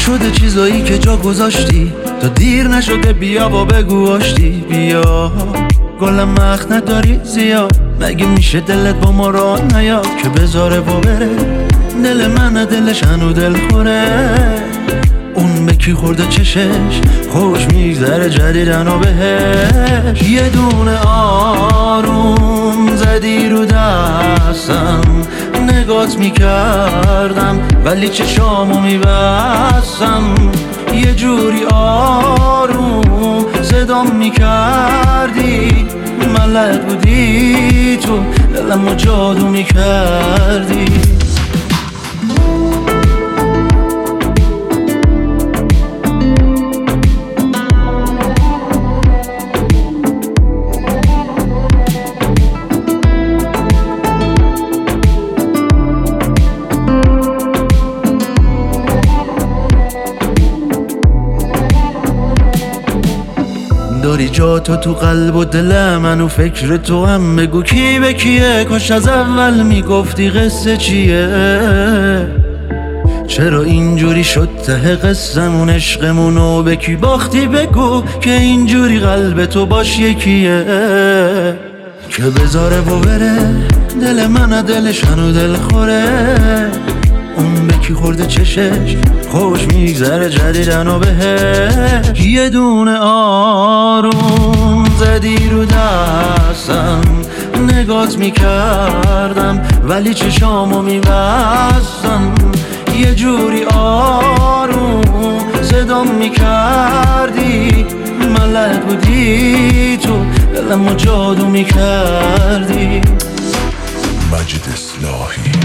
شده چیزایی که جا گذاشتی تا دیر نشده، بیا و بگو آشتی. بیا گلم وقت نداری زیاد، مگه میشه دلت با ما راه نیاد که بذاره و بره؟ دل من دلش هنو دل خوره، اون به کی خورده چشش خوش میگذره جدیدن و بهش. یه دونه آروم زدی رو دستم، نگات میکردم ولی چشامو میبستم. یه جوری آروم صدام میکردی، ملک بودی تو دلمو جادو میکردی. داری جا تو قلب و دل من و فکر تو هم، بگو کی به کیه؟ کاش از اول میگفتی قصه چیه. چرا اینجوری شد ته قصمون عشقمونو به کی باختی؟ بگو که اینجوری قلب تو باش یکیه که بذاره و بره. دل من دلش هنو دل خوره، اون به کی خورده چشش خوش میگذره جدیدن و بهش. یه دونه آروم زدی رو دستم، نگات میکردم ولی چشامو میبستم. یه جوری آروم صدام میکردی، ملک بودی تو دلمو جادو میکردی. مجید اصلاحی